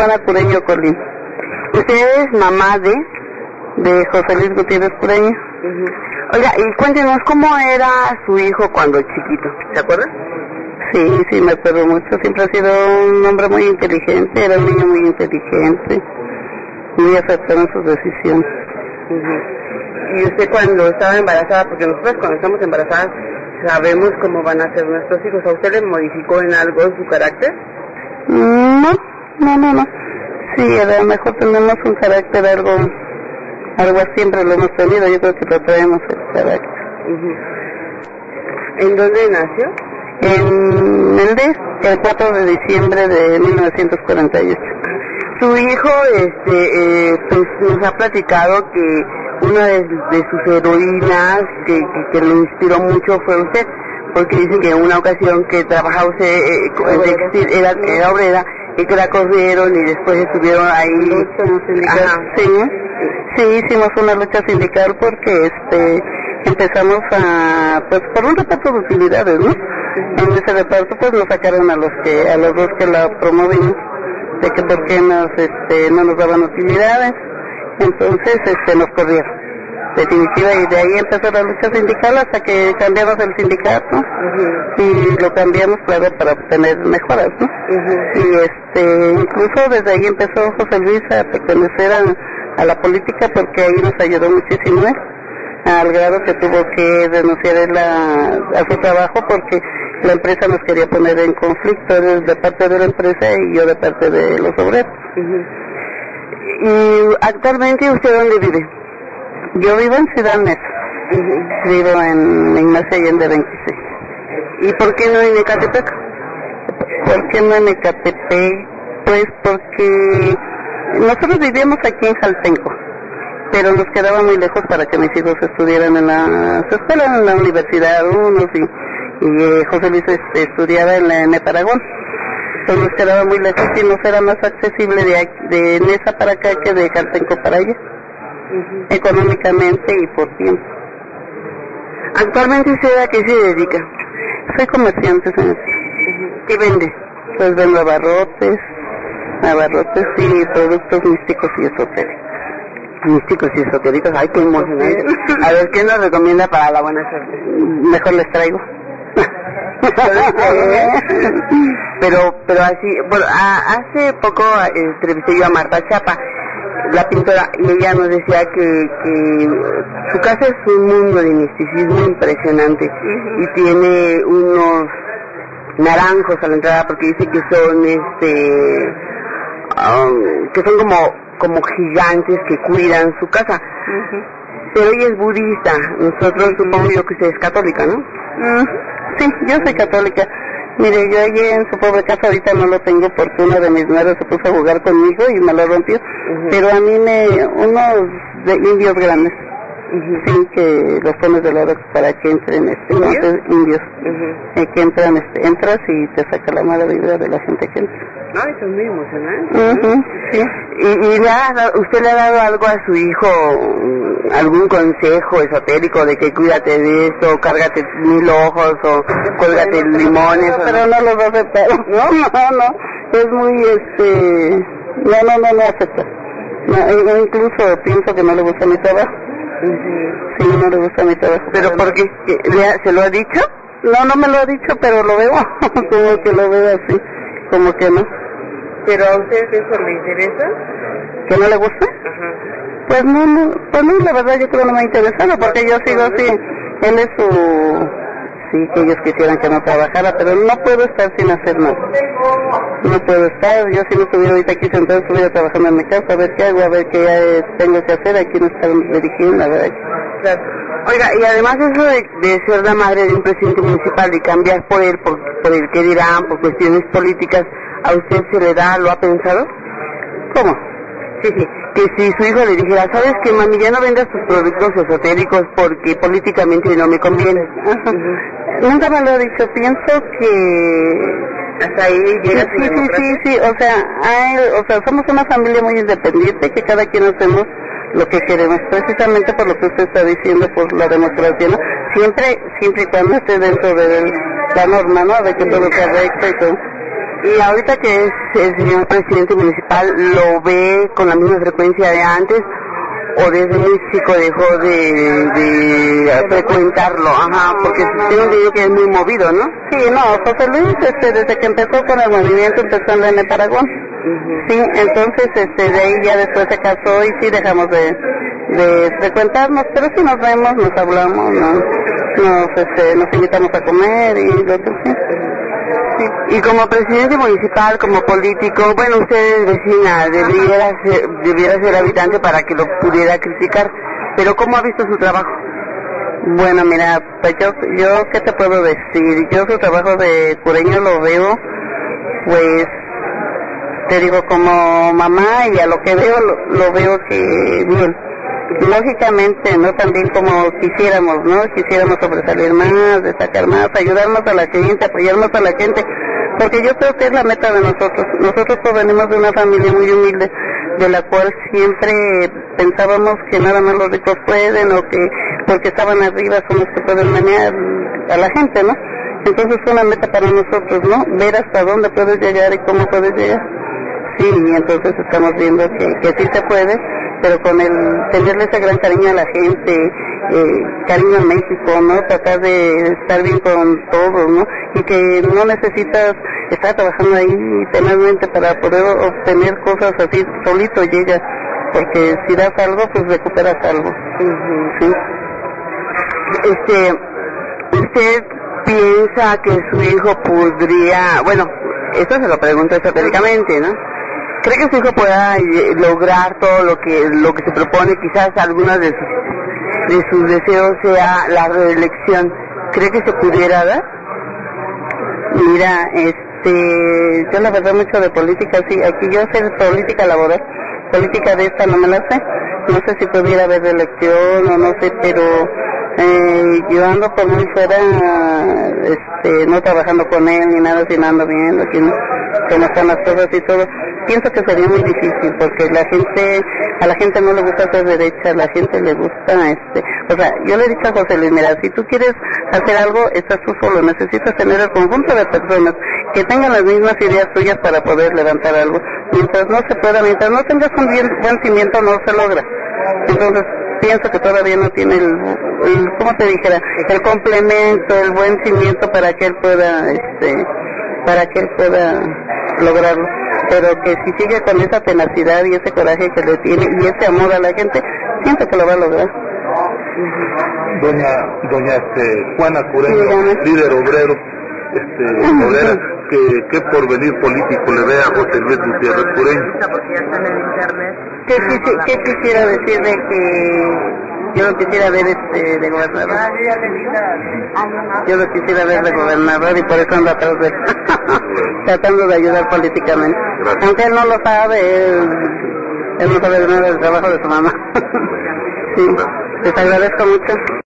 Juana Cureño Colín. Usted es mamá de José Luis Gutiérrez Cureño. Oiga, y cuéntenos cómo era su hijo cuando chiquito, ¿se acuerda? Sí, me acuerdo mucho. Siempre ha sido un hombre muy inteligente, era un niño muy inteligente, muy acertado en sus decisiones. ¿Y usted cuando estaba embarazada, porque nosotros cuando estamos embarazadas sabemos cómo van a ser nuestros hijos, ¿a usted le modificó en algo su carácter? No. Sí, a lo mejor tenemos un carácter algo siempre lo hemos tenido, yo creo que lo traemos el carácter. ¿En dónde nació? En Méndez, el 4 de diciembre de 1948. Su hijo pues nos ha platicado que una de sus heroínas que lo inspiró mucho fue usted, porque dicen que en una ocasión que trabajaba usted en textil, era obrera, y que la corrieron y después estuvieron ahí. Sí, hicimos una lucha sindical porque empezamos pues por un reparto de utilidades, ¿no? En ese reparto pues nos sacaron a los dos que la promovimos, de que por qué no nos daban utilidades, entonces nos corrieron definitiva, y de ahí empezó la lucha sindical hasta que cambiamos el sindicato y lo cambiamos para obtener mejoras, ¿no? Y incluso desde ahí empezó José Luis a pertenecer a la política, porque ahí nos ayudó muchísimo, al grado que tuvo que denunciar a su trabajo porque la empresa nos quería poner en conflicto, él de parte de la empresa y yo de parte de los obreros. ¿Y actualmente usted dónde vive? Yo vivo en Ciudad Neza, vivo en Ignacio Allende 26. ¿Y por qué no en Ecatepec? ¿Por qué no en Ecatepec? Pues porque nosotros vivíamos aquí en Jaltenco, pero nos quedaba muy lejos para que mis hijos estudiaran en la escuela, en la universidad, unos, y José Luis estudiaba en Paragón. Entonces nos quedaba muy lejos y nos era más accesible de Neza para acá que de Jaltenco para allá. Económicamente y por tiempo. ¿Actualmente usted a qué se dedica? Soy comerciante, señor. ¿Qué vende? Pues vendo abarrotes y productos místicos y esotéricos. Místicos y esotéricos, ay, qué emocionante. A ver, ¿qué nos recomienda para la buena suerte? Mejor les traigo. Pero así, bueno, hace poco entrevisté yo a Marta Chapa, la pintora, y ella nos decía que su casa es un mundo de misticismo impresionante y tiene unos naranjos a la entrada porque dice que son como gigantes que cuidan su casa. Pero ella es budista, nosotros supongo yo que usted es católica, ¿no? Sí, yo soy católica. Mire, yo allí en su pobre casa ahorita no lo tengo porque una de mis nueras se puso a jugar conmigo y me lo rompió. Pero a mí unos de indios grandes, sí, que los pones de lado para que entren, indios, que entras y te saca la mala vibra de la gente que entra. Ay, eso es muy emocionante. Sí. ¿Y usted le ha dado algo a su hijo, algún consejo esotérico de que cuídate de esto, cárgate 1000 ojos o cuélgate limones? No, pero no los hace pero. No, es muy, no acepta. No, incluso pienso que no le gusta mi trabajo. Sí, no le gusta mi trabajo. ¿Pero por qué? ¿Se lo ha dicho? No me lo ha dicho, pero lo veo, como que lo veo así, como que no. ¿Pero a usted eso le interesa? ¿Que no le gusta? Pues no, la verdad yo creo que no me ha interesado, porque yo sigo así, él es sí, que ellos quisieran que no trabajara, pero no puedo estar sin hacer nada. No puedo estar, yo si no estuviera ahorita aquí sentado, estuviera trabajando en mi casa, a ver qué hago, a ver qué tengo que hacer, aquí no estar dirigiendo, a ver aquí. Claro. Oiga, y además eso de ser la madre de un presidente municipal y cambiar por él, por el que dirán, por cuestiones políticas, ¿a usted se le da, lo ha pensado? ¿Cómo? Sí, que si su hijo le dijera, ¿sabes qué, mami, ya no vendas tus productos esotéricos porque políticamente no me conviene? Nunca me lo ha dicho, pienso que... Hasta ahí llega sí, o sea, somos una familia muy independiente, que cada quien hacemos lo que queremos, precisamente por lo que usted está diciendo, por la demostración, ¿no? Siempre y cuando esté dentro de la norma, ¿no? De que todo sea recto y todo. Y ahorita que es el señor presidente municipal, ¿lo ve con la misma frecuencia de antes? ¿O desde muy chico dejó de frecuentarlo? Ajá, porque tengo entendido que es muy movido, ¿no? Sí, no, José Luis, desde que empezó con el movimiento, empezó en la N. Paragón. Sí, entonces, de ahí ya después se casó y sí dejamos de frecuentarnos, pero sí nos vemos, nos hablamos, nos invitamos a comer y lo que sí. Sí. Y como presidente municipal, como político, bueno, usted es vecina, debiera ser habitante para que lo pudiera criticar, pero ¿cómo ha visto su trabajo? Bueno, mira, pues yo ¿qué te puedo decir? Yo su trabajo de cureño lo veo, pues, te digo, como mamá, y a lo que veo, lo veo que bien. Lógicamente, no también como quisiéramos, ¿no? Quisiéramos sobresalir más, destacar más, ayudarnos a la gente, apoyarnos a la gente, porque yo creo que es la meta de nosotros. Nosotros provenimos de una familia muy humilde, de la cual siempre pensábamos que nada más los ricos pueden, o que porque estaban arriba son los que pueden manejar a la gente, ¿no? Entonces es una meta para nosotros, ¿no? Ver hasta dónde puedes llegar y cómo puedes llegar. Sí, y entonces estamos viendo que sí se puede, pero con el tenerle ese gran cariño a la gente, cariño a México, ¿no? Tratar de estar bien con todos, ¿no? Y que no necesitas estar trabajando ahí tenazmente para poder obtener cosas así, solito llegas, porque si das algo, pues recuperas algo. Sí. ¿Usted piensa que su hijo podría, bueno, esto se lo pregunto estratégicamente, ¿no? ¿Cree que su hijo pueda lograr todo lo que se propone? Quizás algunos de sus deseos sea la reelección. ¿Cree que se pudiera dar? Mira, yo la verdad mucho de política, sí, aquí yo sé política laboral, política de esta no me la sé, no sé si pudiera haber reelección o no sé, pero yo ando por muy fuera, no trabajando con él ni nada, sino ando viendo aquí cómo están las cosas y todo. Pienso que sería muy difícil porque a la gente no le gusta ser derecha, a la gente le gusta, o sea, yo le he dicho a José Luis, mira, si tú quieres hacer algo, estás tú solo, necesitas tener el conjunto de personas que tengan las mismas ideas tuyas para poder levantar algo. Mientras no se pueda, mientras no tengas un buen cimiento, no se logra. Entonces, pienso que todavía no tiene ¿cómo te dijera? El complemento, el buen cimiento para que él pueda, lograrlo. Pero que si sigue con esa tenacidad y ese coraje que le tiene y ese amor a la gente, pienso que lo va a lograr. Doña Juana Cureño, líder obrero, obrera, ¿qué porvenir político le ve a José Luis Gutiérrez Cureño? ¿Qué quisiera decir de que yo lo quisiera ver de gobernador? Yo lo quisiera ver de gobernador y por eso ando atrás de él, tratando de ayudar políticamente. Gracias. Aunque él no lo sabe, él no sabe nada del trabajo de su mamá. Sí, les agradezco mucho.